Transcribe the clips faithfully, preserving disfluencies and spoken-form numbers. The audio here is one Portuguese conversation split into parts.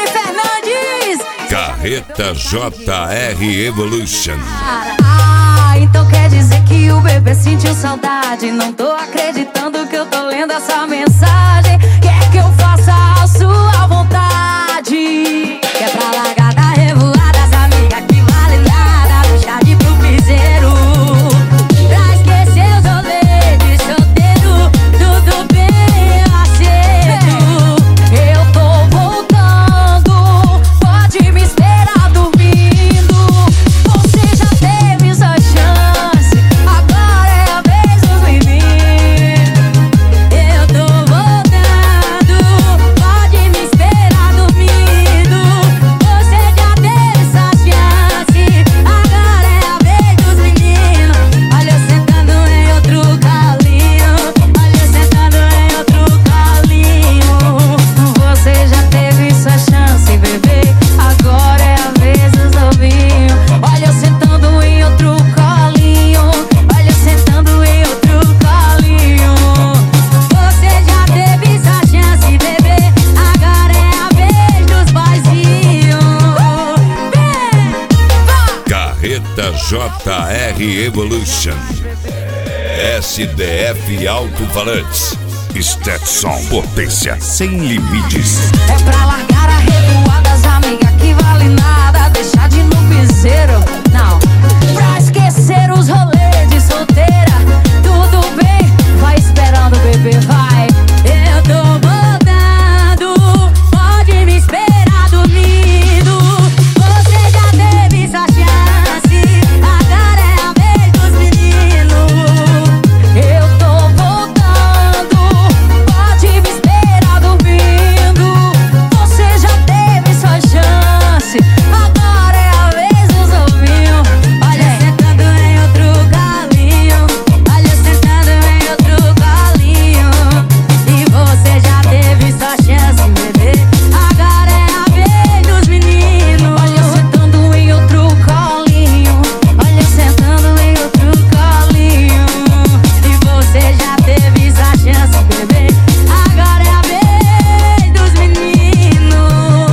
Mari Fernandes. Carreta J R Evolution. Ah, então quer dizer que o bebê sentiu saudade. Não tô acreditando que eu tô lendo essa mensagem. Quer que eu faça a sua vontade? Quer pra largar da revoada as amigas que vale nada, deixar de ir pro piseiro, pra esquecer os rolês de solteiro. Tudo bem, eu aceito. Eu tô voltando, pode me esperar dormindo. Você já teve sua chance, agora é a vez dos meninos. Eu tô voltando, pode me esperar dormindo. Você já teve sua chance, agora é a vez dos meninos. Olha eu sentando em outro calinho, olha eu sentando em outro calinho. Você já teve sua chance, bebê, agora é a vez dos novinhos. Olha eu sentando em outro calinho, olha eu sentando em outro calinho. Você já teve sua chance, bebê, agora é a vez dos paizinhos. Vem, Carreta J R Evolution. S D F Alto-Falantes. Stetson, potência sem limites. é pra largar a revoada as amigas que vale nada, deixar de ir no piseiro. Não, pra esquecer os rolês de solteira. Tudo bem, vai esperando, bebê, vai. Eu tô voltando, pode me esperar dormindo. Você já teve sua chance, agora é a vez dos meninos. Eu tô voltando, pode me esperar dormindo. Você já teve sua chance, agora é a vez dos novinhos. Olha sentando em outro galinho, olha sentando em outro galinho. E você já teve sua chance, bebê, agora é a vez dos meninos. Olha sentando em outro galinho, olha sentando em outro galinho. E você já teve sua chance, bebê, agora é a vez dos meninos.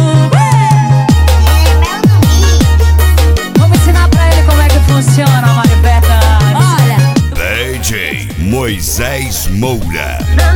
Vamos ensinar pra ele como é que funciona, Mari Fernandes. Olha, D J Moisés Moura. não